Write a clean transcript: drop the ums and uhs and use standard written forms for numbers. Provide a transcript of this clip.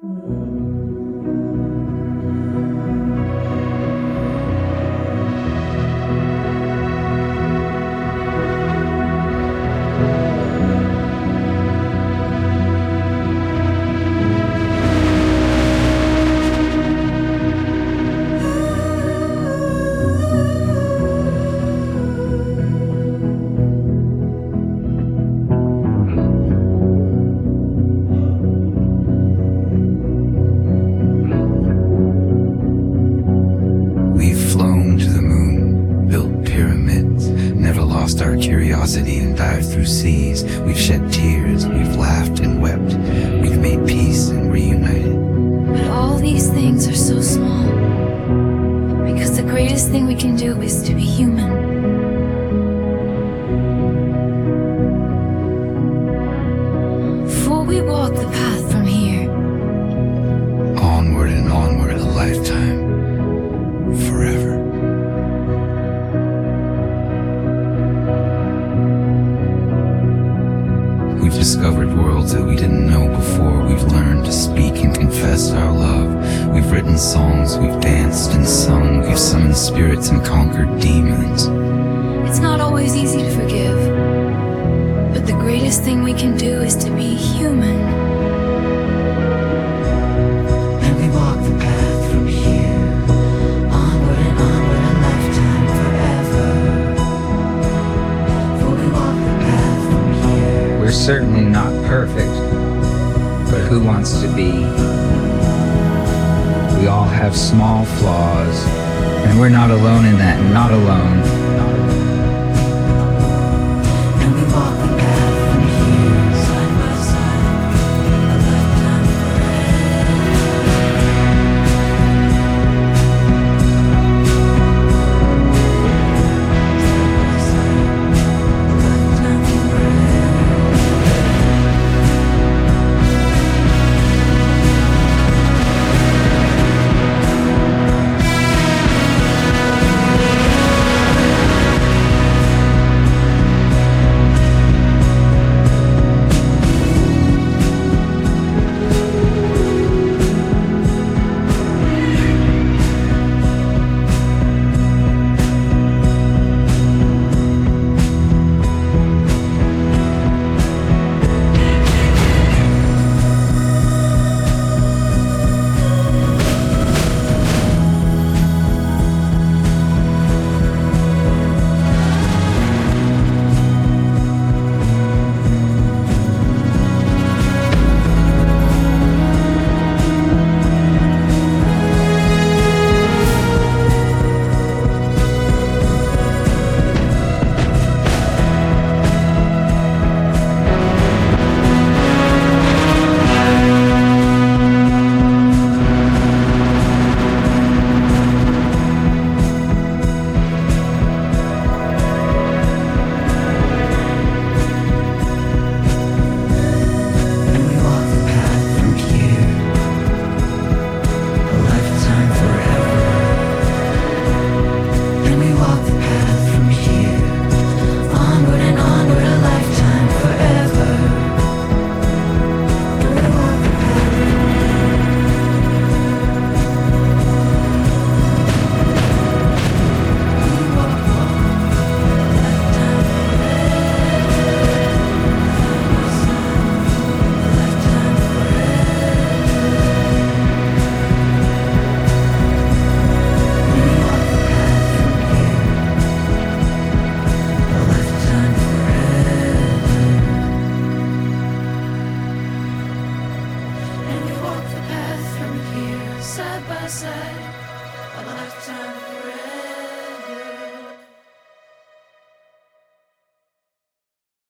Our curiosity and dived through seas. We've shed tears, we've laughed and wept. We've made peace and reunited. But all these things are so small, because the greatest thing we can do is to be human. For we walk the path from here, onward and onward, a lifetime, forever. We've discovered worlds that we didn't know before. We've learned to speak and confess our love. We've written songs, we've danced and sung. We've summoned spirits and conquered demons. It's not always easy to forgive, but the greatest thing we can do is to be human. And we walk the path from here, onward and onward, a lifetime forever. For we walk the path from here. We're certainly not perfect, but who wants to be? We all have small flaws, and we're not alone in that, not alone. And we walk the path from here, side by side, a lifetime Side by side.